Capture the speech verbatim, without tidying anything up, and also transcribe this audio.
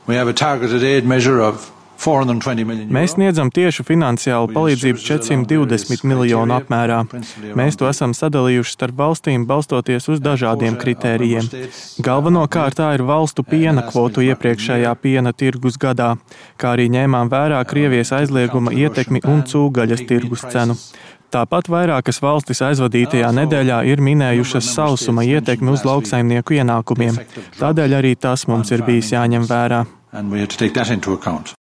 We have a targeted aid measure of four hundred twenty million euro. Mēs sniedzam tiešu finansiālu palīdzību četrsimt divdesmit miljonu apmērā. Mēs to esam sadalījuši starp valstīm, balstoties uz dažādiem kritērijiem. Galvenokārt tā ir valstu piena kvotu iepriekšējā piena tirgus gadā, kā arī ņēmām vērā Krievijas aizlieguma ietekmi un cūgaļas tirgus cenu. Tāpat vairākas valstis aizvadītajā nedēļā ir minējušas sausuma ietekmi uz lauksaimnieku ienākumiem. Tādēļ arī tas mums ir bijis jāņem vērā.